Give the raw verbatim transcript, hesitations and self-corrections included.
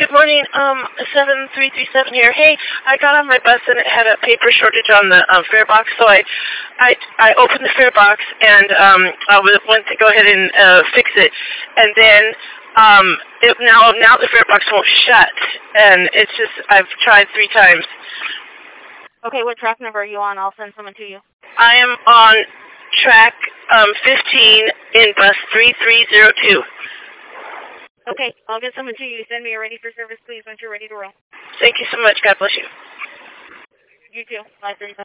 good morning. Um, seven three three seven here. Hey, I got on my bus and it had a paper shortage on the um, fare box, so I, I, I opened the fare box and um, I was went to go ahead and uh, fix it, and then um, it, now now the fare box won't shut, and it's just I've tried three times. Okay, what track number are you on? I'll send someone to you. I am on track um, fifteen in bus three three zero two. Okay, I'll get someone to you. Send me a ready for service, please, once you're ready to roll. Thank you so much. God bless you. You too. Bye, thirty-five.